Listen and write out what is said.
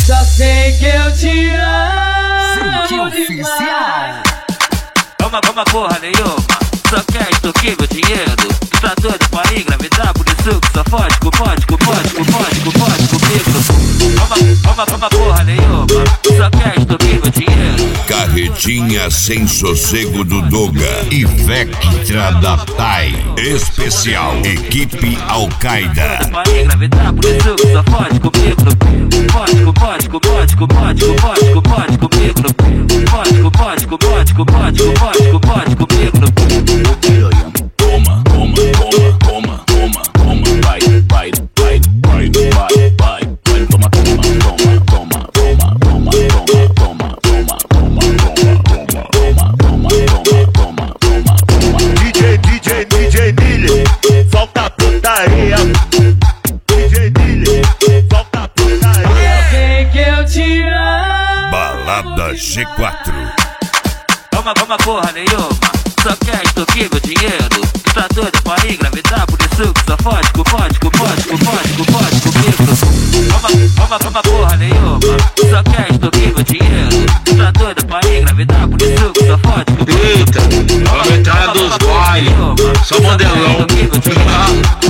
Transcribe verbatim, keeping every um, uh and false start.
Só sei que eu te amo demais. Vamos, vamos porra nenhuma, só quer extorquir meu dinheiro. Tu tá doido pra engravidar, por isso que só fode com fode, com fode, com fode, com fode comigo. Vamos, vamos, vamos porra nenhuma, só quer extorquir meu dinheiro. Carretinha sem sossego do Doga e Vectra da Tai. Especial Equipe Al-Qaeda. Pra engravidar, por isso que só fode comigo. Fode com fode, com fode, com fode, com fode, com fode comigo. Fode com fode, com fode, com fode, com fode, com fode comigo. Toma, toma, toma, toma, toma, toma, vai, vai, vai, vai, vai, vai, vai, toma, toma, toma, toma, toma, toma, toma, toma, toma, toma, toma, toma, toma, toma, toma. D J, D J, D J Nile, solta a putaria. D J Nile, solta a putaria. Sei que eu te amo. Balada G quatro. Vamos, vamos porra nenhuma, só quer extorquir meu dinheiro. Tu tá doido pra engravidar, por isso que só fode com fode, com fode, com fode, com fode comigo. Vamos, vamos, vamos porra nenhuma, só quer extorquir meu dinheiro. Tu tá doido pra engravidar, por isso que só fode com fode. Eita, vamos entrar dos bailes, só modelão.